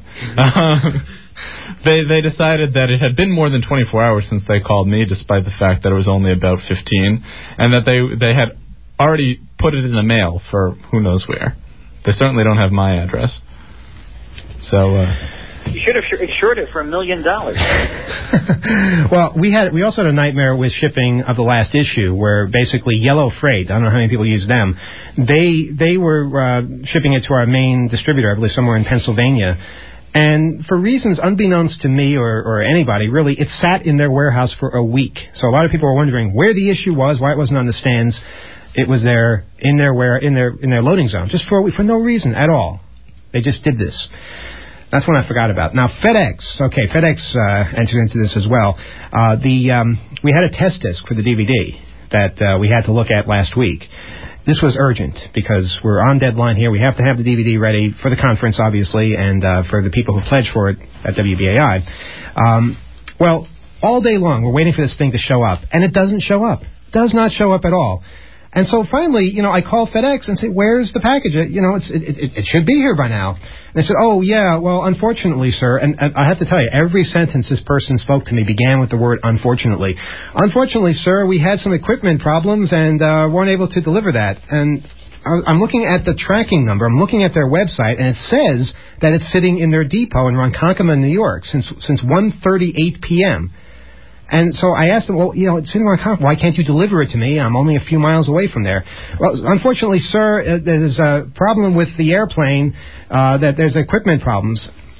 they decided that it had been more than 24 hours since they called me, despite the fact that it was only about 15, and that they had already put it in the mail for who knows where. They certainly don't have my address. So you should have insured it for $1 million. Well, we also had a nightmare with shipping of the last issue, where basically Yellow Freight, I don't know how many people use them, they were shipping it to our main distributor, I believe somewhere in Pennsylvania. And for reasons unbeknownst to me or anybody, really, it sat in their warehouse for a week. So a lot of people were wondering where the issue was, why it wasn't on the stands. It was there in their loading zone, just for a week, for no reason at all. They just did this. That's one I forgot about. Now, FedEx entered into this as well. We had a test disc for the DVD that we had to look at last week. This was urgent because we're on deadline here. We have to have the DVD ready for the conference, obviously, and for the people who pledged for it at WBAI. Well, all day long we're waiting for this thing to show up, and it doesn't show up. Does not show up at all. And so finally, I call FedEx and say, "Where's the package? It should be here by now." And they said, "Oh yeah, well, unfortunately, sir." And I have to tell you, every sentence this person spoke to me began with the word "unfortunately." "Unfortunately, sir, we had some equipment problems and weren't able to deliver that." And I'm looking at the tracking number. I'm looking at their website, and it says that it's sitting in their depot in Ronkonkoma, New York, since 1:38 p.m. And so I asked them, well, it's in Ronkonkoma. Why can't you deliver it to me? I'm only a few miles away from there. Well, unfortunately, sir, there's a problem with the airplane, that there's equipment problems.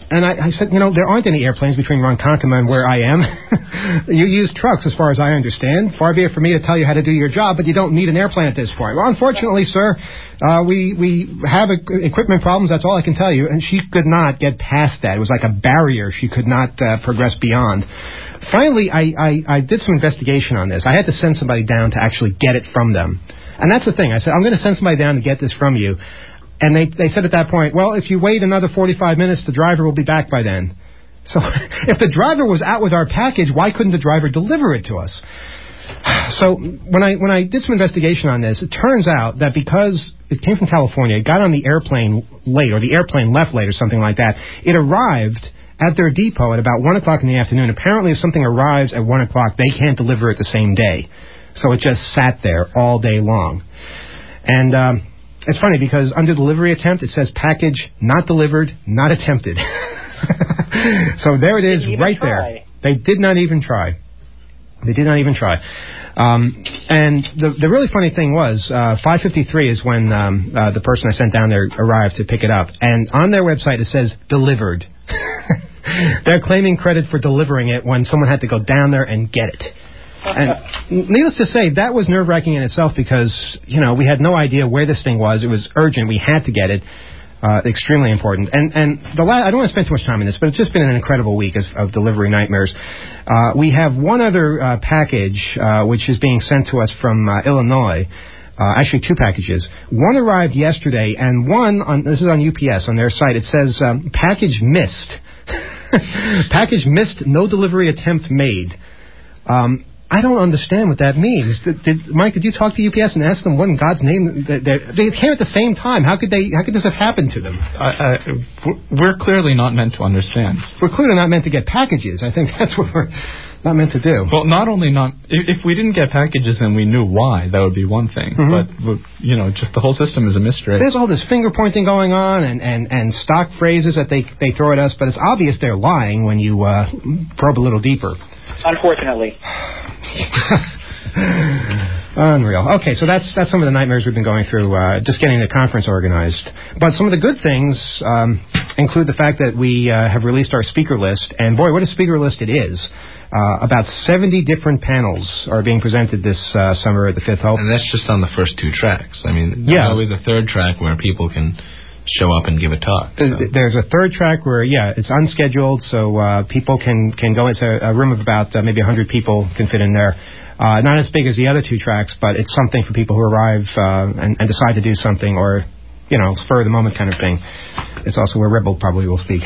And I said, there aren't any airplanes between Ronkonkoma and where I am. You use trucks, as far as I understand. Far be it for me to tell you how to do your job, but you don't need an airplane at this point. Well, unfortunately, sir, we have equipment problems. That's all I can tell you. And she could not get past that. It was like a barrier she could not progress beyond. Finally, I did some investigation on this. I had to send somebody down to actually get it from them. And that's the thing. I said, I'm going to send somebody down to get this from you. And they said at that point, well, if you wait another 45 minutes, the driver will be back by then. So if the driver was out with our package, why couldn't the driver deliver it to us? So when I did some investigation on this, it turns out that because it came from California, it got on the airplane late, or the airplane left late or something like that, it arrived at their depot at about 1 o'clock in the afternoon. Apparently, if something arrives at 1 o'clock, they can't deliver it the same day. So it just sat there all day long. And it's funny because under delivery attempt, it says package not delivered, not attempted. So there it is right there. They did not even try. They did not even try. And the really funny thing was, 5:53 is when the person I sent down there arrived to pick it up. And on their website, it says delivered. They're claiming credit for delivering it when someone had to go down there and get it. And needless to say, that was nerve-wracking in itself because, we had no idea where this thing was. It was urgent. We had to get it. Extremely important. And I don't want to spend too much time on this, but it's just been an incredible week of delivery nightmares. We have one other package which is being sent to us from Illinois. Actually, two packages. One arrived yesterday, and this is on UPS, on their site. It says, package missed. Package missed, no delivery attempt made. I don't understand what that means. Mike, did you talk to UPS and ask them what in God's name? They came at the same time. How could this have happened to them? We're clearly not meant to understand. We're clearly not meant to get packages. I think that's what we're not meant to do. Well, not only not... If we didn't get packages and we knew why, that would be one thing. Mm-hmm. But, just the whole system is a mystery. There's all this finger-pointing going on and stock phrases that they throw at us, but it's obvious they're lying when you probe a little deeper. Unfortunately. Unreal. Okay, so that's some of the nightmares we've been going through, just getting the conference organized. But some of the good things include the fact that we have released our speaker list, and boy, what a speaker list it is. About 70 different panels are being presented this summer at the Fifth Hope. And that's just on the first two tracks. I mean, there's always a third track where people can show up and give a talk. So. There's a third track where, it's unscheduled, so people can go. It's a room of about maybe 100 people can fit in there. Not as big as the other two tracks, but it's something for people who arrive and decide to do something or, spur of the moment kind of thing. It's also where Rebel probably will speak.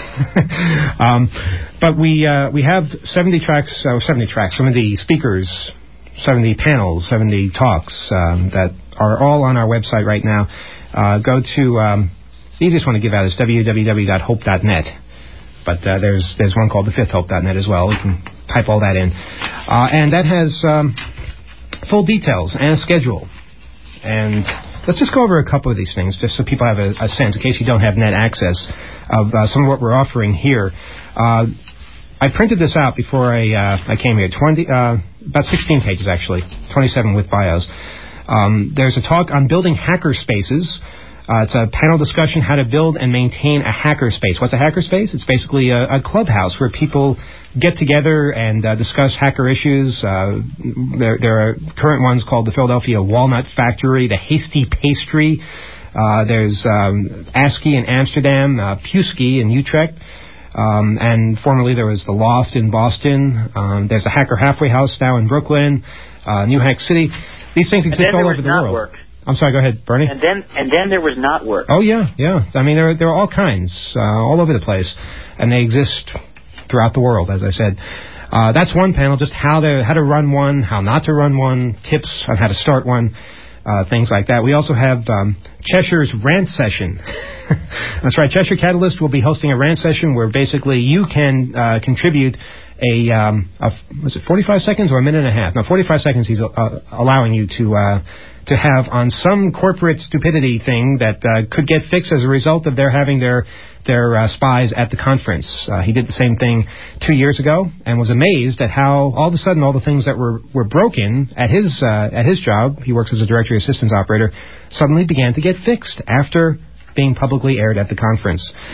But we have 70 tracks, some of the speakers, 70 panels, 70 talks that are all on our website right now. Go to, the easiest one to give out is www.hope.net. But there's one called thefifthhope.net as well. You can type all that in. And that has full details and a schedule. And let's just go over a couple of these things, just so people have a sense, in case you don't have net access, of some of what we're offering here. I printed this out before I came here. About 16 pages, actually. 27 with bios. There's a talk on building hacker spaces. It's a panel discussion how to build and maintain a hacker space. What's a hacker space? It's basically a clubhouse where people get together and discuss hacker issues. There are current ones called the Philadelphia Walnut Factory, the Hasty Pastry. There's ASCII in Amsterdam, Pewski in Utrecht. And formerly there was the Loft in Boston. There's a Hacker Halfway House now in Brooklyn, New Hack City. These things exist all over the world. Work. I'm sorry, go ahead, Bernie. And then there was not work. Oh, yeah. I mean, there are all kinds, all over the place. And they exist throughout the world, as I said. That's one panel, just how to run one, how not to run one, tips on how to start one, things like that. We also have Cheshire's Rant Session. That's right, Cheshire Catalyst will be hosting a rant session where basically you can contribute was it 45 seconds or a minute and a half? No, 45 seconds he's allowing you to have on some corporate stupidity thing that could get fixed as a result of their having their spies at the conference. He did the same thing 2 years ago and was amazed at how all of a sudden all the things that were broken at his job, he works as a directory assistance operator, suddenly began to get fixed after being publicly aired at the conference.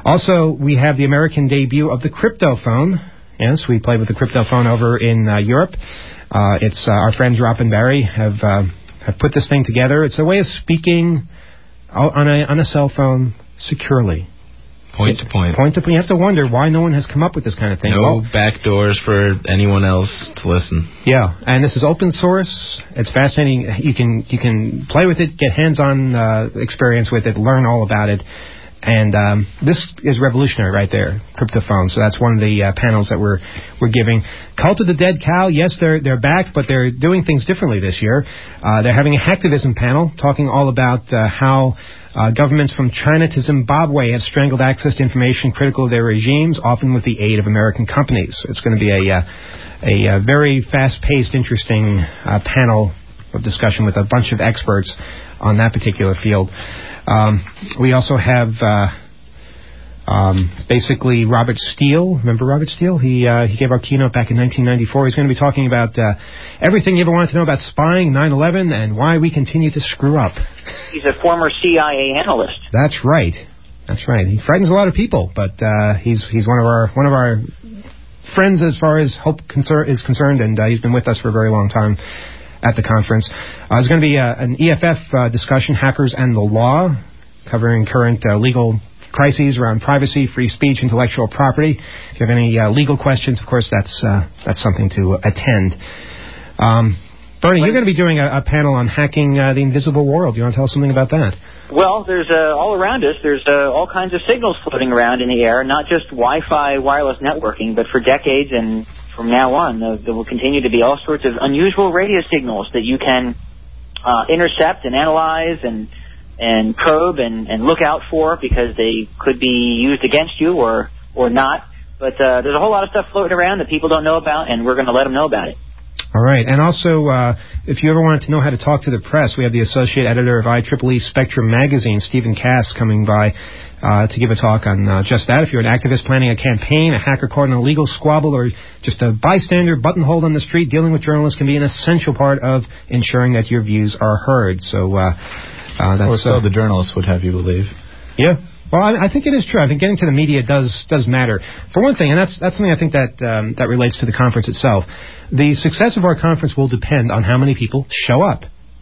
Also, we have the American debut of the Cryptophone. Yes, we played with the Cryptophone over in Europe. It's our friends Rob and Barry have put this thing together. It's a way of speaking on a cell phone securely. Point to point. Point to point. You have to wonder why no one has come up with this kind of thing. No back doors for anyone else to listen. Yeah, and this is open source. It's fascinating. You can play with it, get hands-on experience with it, learn all about it. And this is revolutionary right there, Cryptophone. So that's one of the panels that we're giving. Cult of the Dead Cow, yes, they're back, but they're doing things differently this year. They're having a hacktivism panel talking all about how governments from China to Zimbabwe have strangled access to information critical of their regimes, often with the aid of American companies. It's going to be a very fast-paced, interesting panel of discussion with a bunch of experts on that particular field. We also have basically Robert Steele. Remember Robert Steele? He gave our keynote back in 1994. He's going to be talking about everything you ever wanted to know about spying, 9/11, and why we continue to screw up. He's a former CIA analyst. That's right. That's right. He frightens a lot of people, but he's one of our friends as far as Hope is concerned, and he's been with us for a very long time at the conference. There's going to be an EFF discussion, Hackers and the Law, covering current legal crises around privacy, free speech, intellectual property. If you have any legal questions, of course, that's something to attend. Bernie, you're going to be doing a panel on hacking the invisible world. Do you want to tell us something about that? Well, there's all around us, there's all kinds of signals floating around in the air, not just Wi-Fi wireless networking, but for decades and from now on, there will continue to be all sorts of unusual radio signals that you can intercept and analyze and probe and look out for because they could be used against you or not. But there's a whole lot of stuff floating around that people don't know about, and we're going to let them know about it. All right. And also, if you ever wanted to know how to talk to the press, we have the associate editor of IEEE Spectrum magazine, Stephen Cass, coming by to give a talk on just that. If you're an activist planning a campaign, a hacker caught in a legal squabble, or just a bystander buttonholed on the street, dealing with journalists can be an essential part of ensuring that your views are heard. So that's... Or so the journalists would have you believe. Yeah. Well, I think it is true. I think getting to the media does matter. For one thing, and that's something I think that relates to the conference itself. The success of our conference will depend on how many people show up.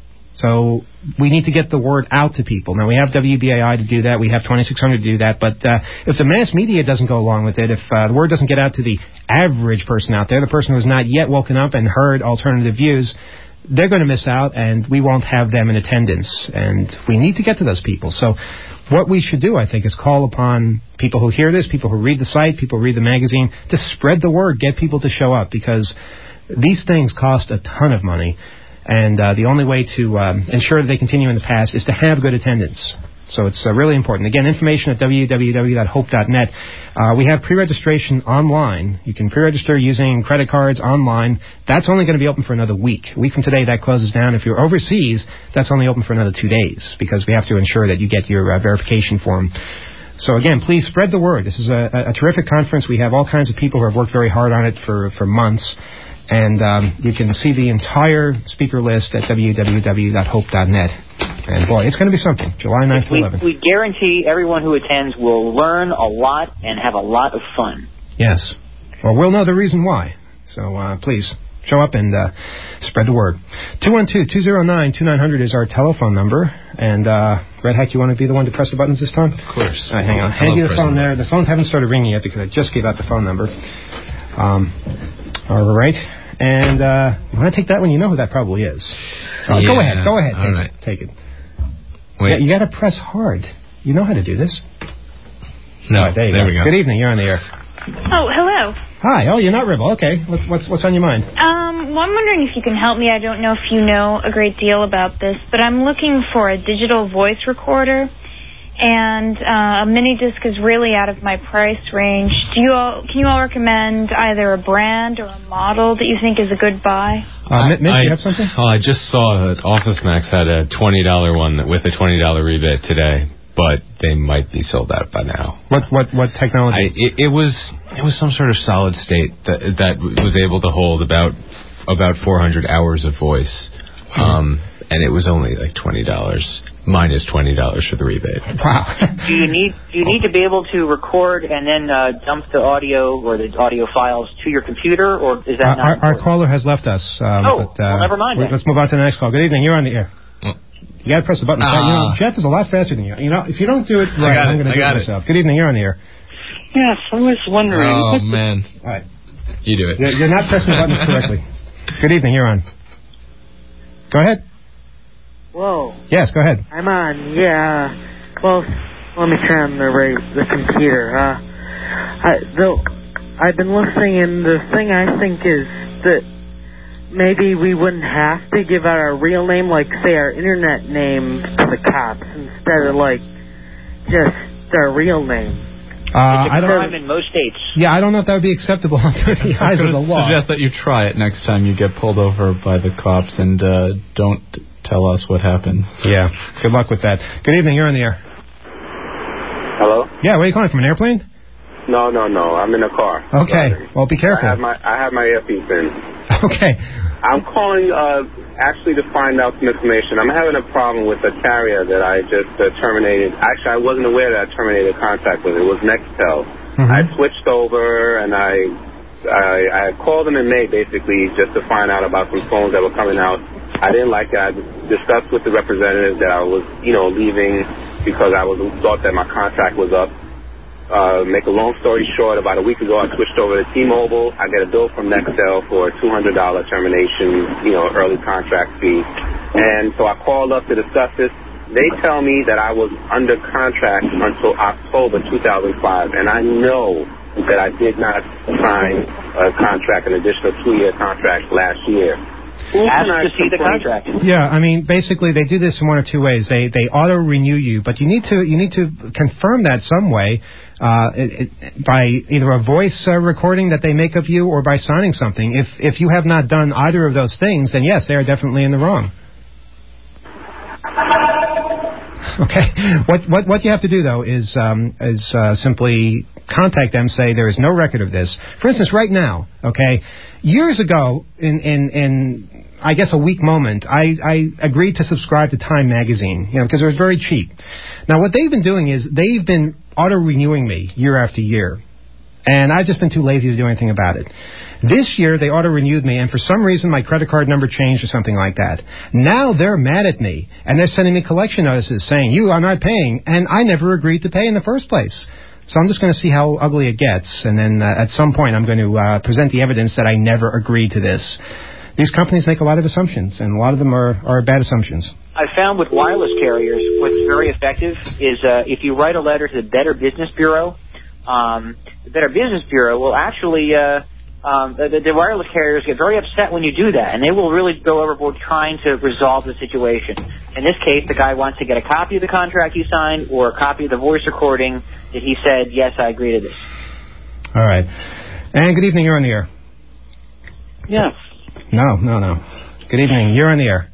So we need to get the word out to people. Now, we have WBAI to do that. We have 2600 to do that. But if the mass media doesn't go along with it, if the word doesn't get out to the average person out there, the person who has not yet woken up and heard alternative views, they're going to miss out, and we won't have them in attendance. And we need to get to those people. So what we should do, I think, is call upon people who hear this, people who read the site, people who read the magazine, to spread the word, get people to show up, because these things cost a ton of money. And the only way to ensure that they continue in the past is to have good attendance. So it's really important. Again, information at www.hope.net. We have pre-registration online. You can pre-register using credit cards online. That's only going to be open for another week. A week from today, that closes down. If you're overseas, that's only open for another 2 days, because we have to ensure that you get your verification form. So again, please spread the word. This is a terrific conference. We have all kinds of people who have worked very hard on it for months. And you can see the entire speaker list at www.hope.net. And boy, it's going to be something. July 9th to 11th. We guarantee everyone who attends will learn a lot and have a lot of fun. Yes. Well, we'll know the reason why. So please, show up and spread the word. 212-209-2900 is our telephone number. And Red Hack, you want to be the one to press the buttons this time? Of course. All right, hang on. Hand you the phone there. The phones haven't started ringing yet because I just gave out the phone number. All right. And when I take that one, you know who that probably is. Go ahead. All right. Take it. Wait. Yeah, you got to press hard. You know how to do this. No, right, there we go. Good evening. You're on the air. Oh, hello. Hi. Oh, you're not Ribble. Okay. What's on your mind? Well, I'm wondering if you can help me. I don't know if you know a great deal about this, but I'm looking for a digital voice recorder. And a mini disc is really out of my price range. Can you all recommend either a brand or a model that you think is a good buy? Mitch, you have something? Oh, I just saw that Office Max had a $20 one with a $20 rebate today, but they might be sold out by now. What technology? It was some sort of solid state that was able to hold about 400 hours of voice. and it was only like $20 minus $20 for the rebate. Wow. Do you need to be able to record and then dump the audio or the audio files to your computer, or is that not our caller has left us. Well, never mind. Let's move on to the next call. Good evening. You're on the air. You got to press the button. Jeff is a lot faster than you. You know, if you don't do it right, I'm going to do it myself. Good evening. You're on the air. Yes, I was wondering. Oh, man. All right. You do it. You're not pressing the buttons correctly. Good evening. You're on. Go ahead. Whoa. Yes, go ahead. I'm on. Yeah. Well, let me try on the computer. I've been listening, and the thing I think is that maybe we wouldn't have to give out our real name, like, say, our internet name to the cops, instead of, like, just our real name. It's a crime in most states. Yeah, I don't know if that would be acceptable under the eyes of the law. Suggest that you try it next time you get pulled over by the cops, and don't tell us what happened. Yeah, good luck with that. Good evening, you're on the air. Hello? Yeah, where are you calling from, an airplane? No, I'm in a car. Okay, well, be careful. I have my earpiece in. Okay. I'm calling actually to find out some information. I'm having a problem with a carrier that I just terminated. Actually, I wasn't aware that I terminated contact with. It was Nextel. Mm-hmm. I switched over, and I called them in May, basically, just to find out about some phones that were coming out. I didn't like it. I discussed with the representative that I was, leaving because I thought that my contract was up. Make a long story short, about a week ago, I switched over to T-Mobile. I get a bill from Nextel for a $200 termination, early contract fee. And so I called up to discuss this. They tell me that I was under contract until October 2005, and I know that I did not sign a contract, an additional 2-year contract last year. Ask to see the contract. Yeah, I mean, basically, they do this in one of two ways. They auto renew you, but you need to confirm that some way by either a voice recording that they make of you or by signing something. If you have not done either of those things, then yes, they are definitely in the wrong. Okay. What you have to do though is simply contact them, say there is no record of this. For instance, right now, okay, years ago, in I guess a weak moment, I agreed to subscribe to Time magazine, because it was very cheap. Now what they've been doing is they've been auto renewing me year after year, and I've just been too lazy to do anything about it. This year, they auto-renewed me, and for some reason, my credit card number changed or something like that. Now they're mad at me, and they're sending me collection notices saying, you are not paying, and I never agreed to pay in the first place. So I'm just going to see how ugly it gets, and then at some point, I'm going to present the evidence that I never agreed to this. These companies make a lot of assumptions, and a lot of them are bad assumptions. I found with wireless carriers, what's very effective is if you write a letter to the Better Business Bureau, the Better Business Bureau will actually, the wireless carriers get very upset when you do that, and they will really go overboard trying to resolve the situation. In this case, the guy wants to get a copy of the contract you signed or a copy of the voice recording that he said, yes, I agree to this. All right. And good evening, you're on the air. Yes. No. Good evening, you're on the air.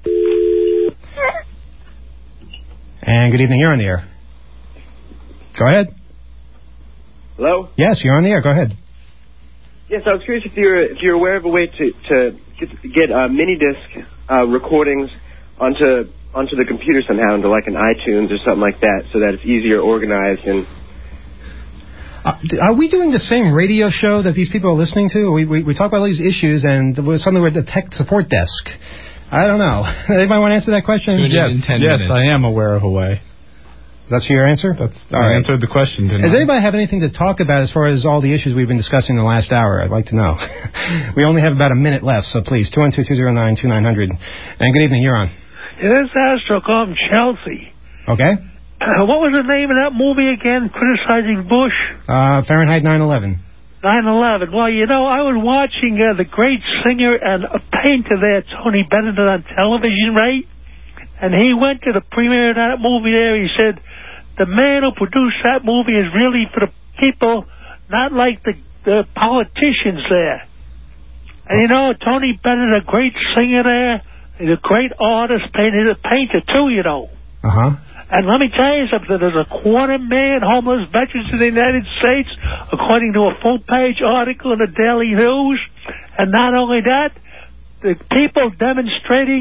And good evening, you're on the air. Go ahead. Hello? Yes, you're on the air. Go ahead. Yes, I was curious if you're aware of a way to get mini disc recordings onto the computer somehow, into like an iTunes or something like that, so that it's easier organized and. Are we doing the same radio show that these people are listening to? We talk about all these issues, and something with the tech support desk. I don't know. Anybody want to answer that question? Yes, I am aware of a way. That's your answer? I answered the question, didn't I? Does anybody have anything to talk about as far as all the issues we've been discussing in the last hour? I'd like to know. We only have about a minute left, so please, 212-209-2900. And good evening, you're on. Yeah, this is Astro calling from Chelsea. Okay. What was the name of that movie again, criticizing Bush? Fahrenheit 9/11. 9/11. Well, I was watching the great singer and a painter there, Tony Bennett, on television, right? And he went to the premiere of that movie there. He said, the man who produced that movie is really for the people, not like the politicians there. And Tony Bennett, a great singer there, he's a great artist, painter too, Uh-huh. And let me tell you something, there's 250,000 homeless veterans in the United States, according to a full-page article in the Daily News. And not only that, the people demonstrating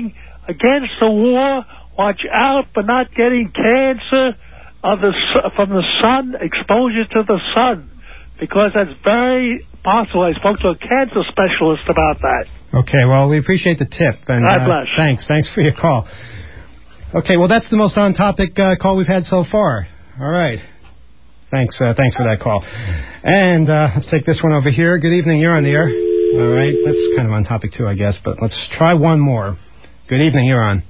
against the war. Watch out for not getting cancer from the sun, exposure to the sun, because that's very possible. I spoke to a cancer specialist about that. Okay, well, we appreciate the tip. And, God bless. Thanks for your call. Okay, well, that's the most on-topic call we've had so far. All right. Thanks for that call. And let's take this one over here. Good evening, you're on the air. All right, that's kind of on topic too, I guess, but let's try one more. Good evening, you're on.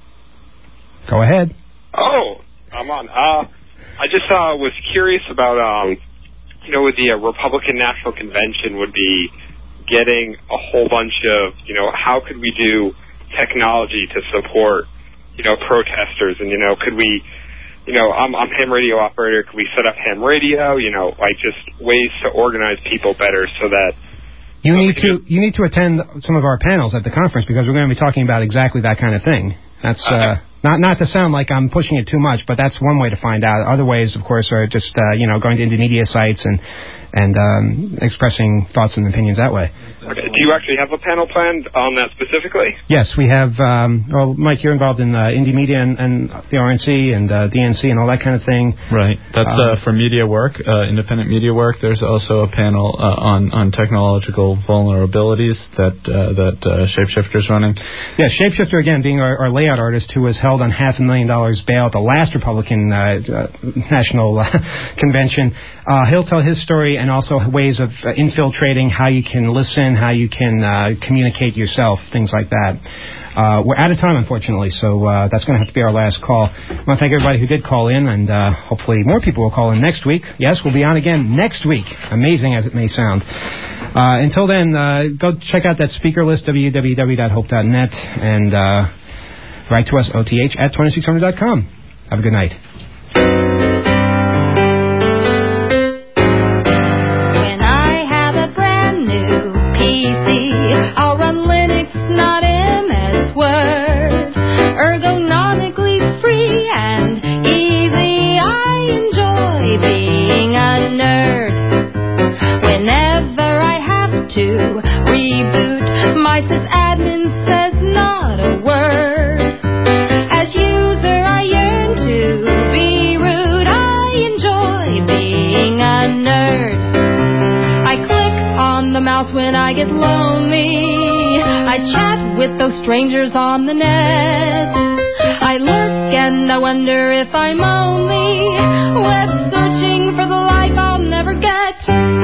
Go ahead. Oh, I'm on. I just was curious about, with the Republican National Convention would be getting a whole bunch of, how could we do technology to support, protesters, and, could we, I'm ham radio operator, could we set up ham radio, just ways to organize people better so that you need to attend some of our panels at the conference, because we're going to be talking about exactly that kind of thing. That's not to sound like I'm pushing it too much, but that's one way to find out. Other ways, of course, are just going to Indomedia sites and expressing thoughts and opinions that way. Okay. Do you actually have a panel planned on that specifically? Yes, we have. Mike, you're involved in Indomedia and the RNC and DNC and all that kind of thing. Right. That's for media work, independent media work. There's also a panel on technological vulnerabilities that Shapeshifter's running. Yeah, Shapeshifter, again, being our layout artist who was held on $500,000 bail at the last Republican National Convention. He'll tell his story and also ways of infiltrating, how you can listen, how you can communicate yourself, things like that. We're out of time, unfortunately, so that's going to have to be our last call. I want to thank everybody who did call in, and hopefully more people will call in next week. Yes, we'll be on again next week, amazing as it may sound. Until then, go check out that speaker list, www.hope.net, and write to us, oth@2600.com. Have a good night. I'll run Linux, not MS Word. Ergonomically free and easy. I enjoy being a nerd. Whenever I have to reboot, my sysadmin says not a word. As user, I yearn to be rude. I enjoy being a nerd. I click on the mouse when I get lonely. I chat with those strangers on the net. I look and I wonder if I'm only web searching for the life I'll never get.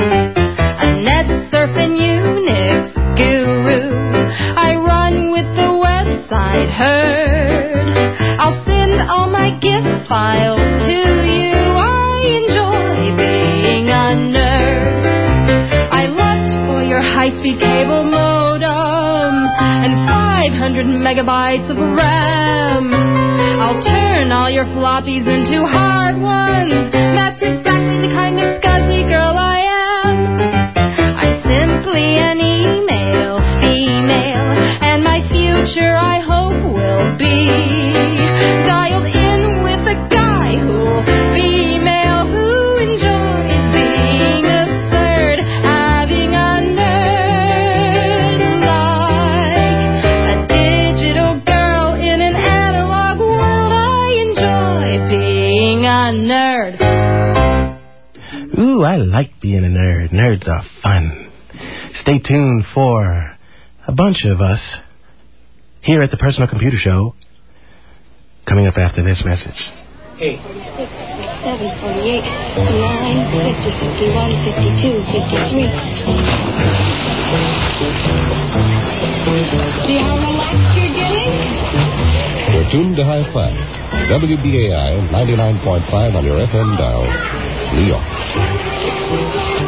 A net surfing Unix guru. I run with the website Herd. I'll send all my GIF files to you. I enjoy being a nerd. I looked for your high-speed cable modem and 500 megabytes of RAM. I'll turn all your floppies into hard ones. That's exactly the kind of scuzzy girl I am. I'm simply an email female, and my future I hope will be dialed in with a guy who'll female who enjoys being absurd, having a nerd like a digital girl in an analog world. I enjoy being a nerd. Ooh, I like being a nerd. Nerds are fun. Stay tuned for a bunch of us here at the Personal Computer Show, coming up after this message. 8, 6, 7, 48, 59, 50, 51, 52, 53. See how relaxed you're getting? You're tuned to High Five, WBAI 99.5 on your FM dial, New York.